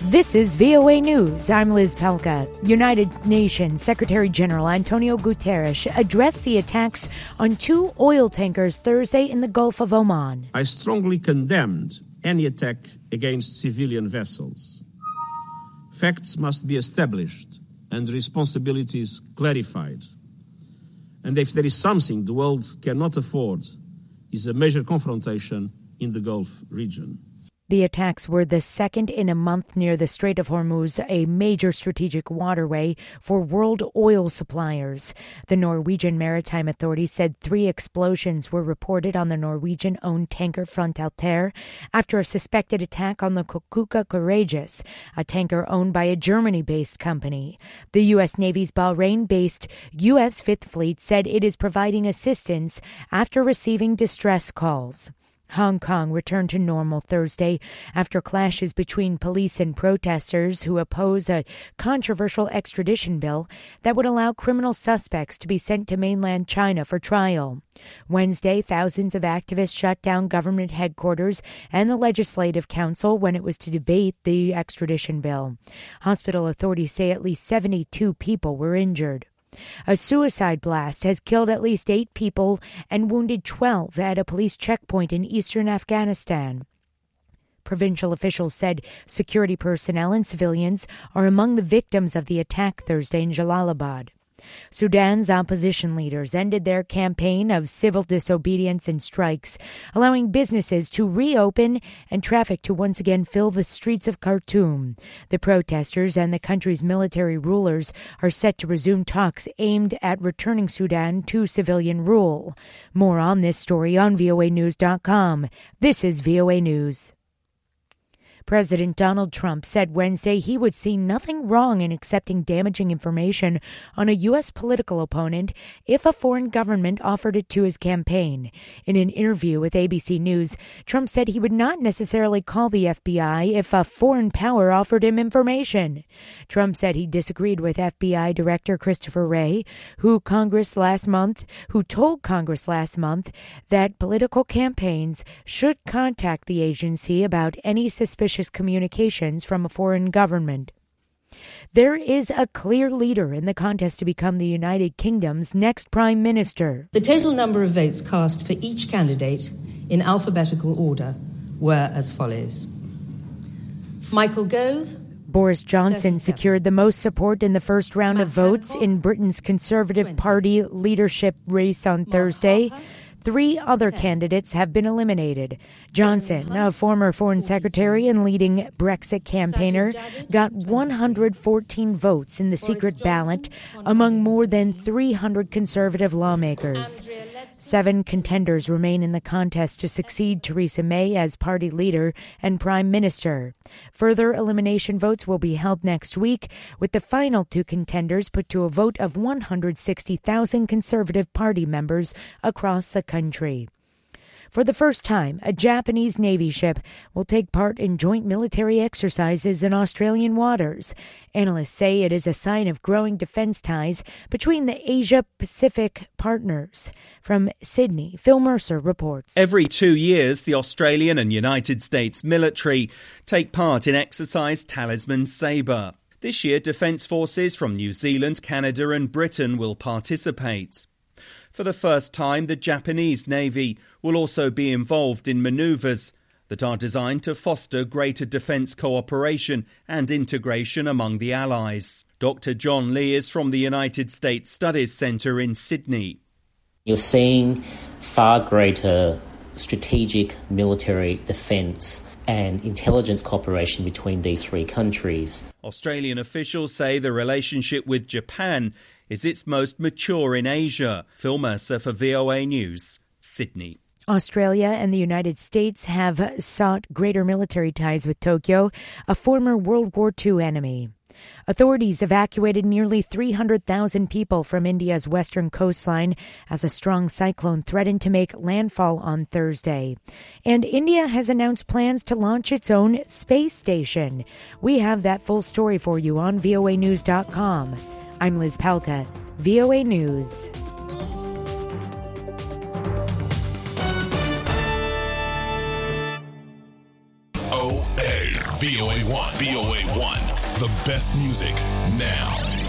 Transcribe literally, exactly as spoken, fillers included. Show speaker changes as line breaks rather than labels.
This is V O A News. I'm Liz Pelka. United Nations Secretary General Antonio Guterres addressed the attacks on two oil tankers Thursday in the Gulf of Oman.
I strongly condemned any attack against civilian vessels. Facts must be established and responsibilities clarified. And if there is something the world cannot afford, is a major confrontation in the Gulf region.
The attacks were the second in a month near the Strait of Hormuz, a major strategic waterway for world oil suppliers. The Norwegian Maritime Authority said three explosions were reported on the Norwegian-owned tanker Front Altair after a suspected attack on the Kokuka Courageous, a tanker owned by a Germany-based company. The U S. Navy's Bahrain-based U S. Fifth Fleet said it is providing assistance after receiving distress calls. Hong Kong returned to normal Thursday after clashes between police and protesters who oppose a controversial extradition bill that would allow criminal suspects to be sent to mainland China for trial. Wednesday, thousands of activists shut down government headquarters and the Legislative Council when it was to debate the extradition bill. Hospital authorities say at least seventy-two people were injured. A suicide blast has killed at least eight people and wounded twelve at a police checkpoint in eastern Afghanistan. Provincial officials said security personnel and civilians are among the victims of the attack Thursday in Jalalabad. Sudan's opposition leaders ended their campaign of civil disobedience and strikes, allowing businesses to reopen and traffic to once again fill the streets of Khartoum. The protesters and the country's military rulers are set to resume talks aimed at returning Sudan to civilian rule. More on this story on V O A news dot com. This is V O A News. President Donald Trump said Wednesday he would see nothing wrong in accepting damaging information on a U S political opponent if a foreign government offered it to his campaign. In an interview with A B C News, Trump said he would not necessarily call the F B I if a foreign power offered him information. Trump said he disagreed with F B I Director Christopher Wray, who Congress last month, who told Congress last month that political campaigns should contact the agency about any suspicious communications from a foreign government. There is a clear leader in the contest to become the United Kingdom's next prime minister.
The total number of votes cast for each candidate in alphabetical order were as follows. Michael Gove.
Boris Johnson secured the most support in the first round of votes in Britain's Conservative Party leadership race on Thursday. Three other candidates have been eliminated. Johnson, a former foreign secretary and leading Brexit campaigner, got one hundred fourteen votes in the secret ballot among more than three hundred conservative lawmakers. Seven contenders remain in the contest to succeed Theresa May as party leader and prime minister. Further elimination votes will be held next week, with the final two contenders put to a vote of one hundred sixty thousand Conservative Party members across the country. For the first time, a Japanese Navy ship will take part in joint military exercises in Australian waters. Analysts say it is a sign of growing defense ties between the Asia-Pacific partners. From Sydney, Phil Mercer reports.
Every two years, the Australian and United States military take part in Exercise Talisman Sabre. This year, defence forces from New Zealand, Canada and Britain will participate. For the first time, the Japanese Navy will also be involved in manoeuvres that are designed to foster greater defence cooperation and integration among the Allies. Doctor John Lee is from the United States Studies Centre in Sydney.
You're seeing far greater strategic military defence and intelligence cooperation between these three countries.
Australian officials say the relationship with Japan is its most mature in Asia. Phil Mercer for V O A News, Sydney.
Australia and the United States have sought greater military ties with Tokyo, a former World War Two enemy. Authorities evacuated nearly three hundred thousand people from India's western coastline as a strong cyclone threatened to make landfall on Thursday. And India has announced plans to launch its own space station. We have that full story for you on V O A news dot com. I'm Liz Pelka, V O A News.
O A. V O A one. V O A one. The best music now.